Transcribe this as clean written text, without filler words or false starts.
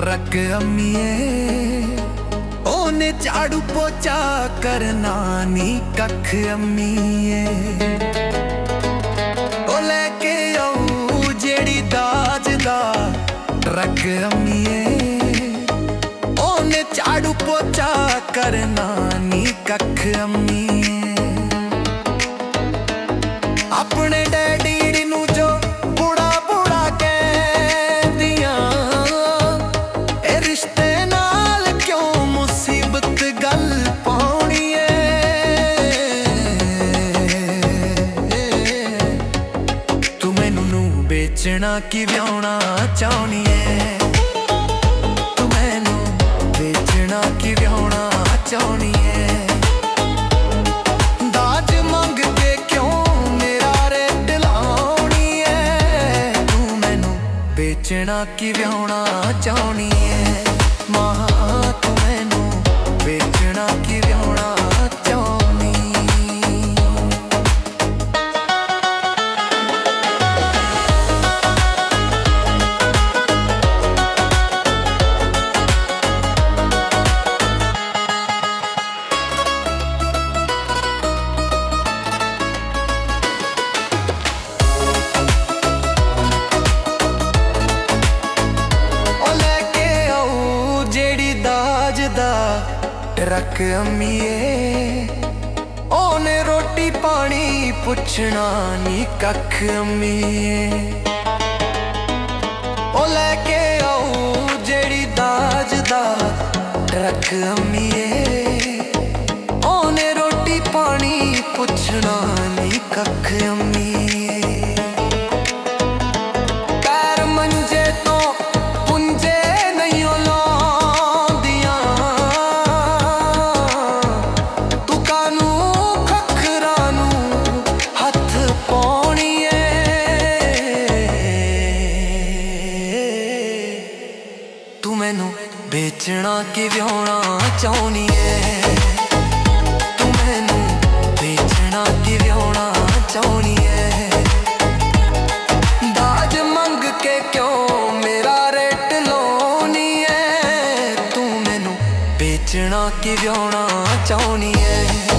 रख अम्मीए ओने झाड़ू पोचा करना नी कख अम्मीए ओ लेके आऊं जेड़ी दाज दा रख अम्मीए ओने झाड़ू पोचा करना नी कख अम्मीए अपने डैडी नू जो बुढ़ा बुढ़ा कहदियां ए रिश्ते नाल क्यों मुसीबत गल पाउणी तू मैनू नू बेचना कि व्याहुणा चाहुणी है तू मैनू बेचना कि व्याहुणा चाहुणी है बेचना कि व्याहुणा चाहुणी है मां तू मैनू बेचना कि व्याहुणा चाहुणी रख अम्मीए ओने रोटी पानी पुछना नी कख अम्मीए ओ लेके आऊं जेड़ी दाज दा रख अम्मीए ओने रोटी पानी पुछना नी कख अम्मीए पैर मंजे तो पुंजे नहीं बेचना कि व्याहुणा चाहुणी है तू मैनू बेचना कि व्याहुणा चाहुणी है दाज मंग के क्यों मेरा रेट लाउणी है तू मैनू बेचना कि व्याहुणा चाहुणी है।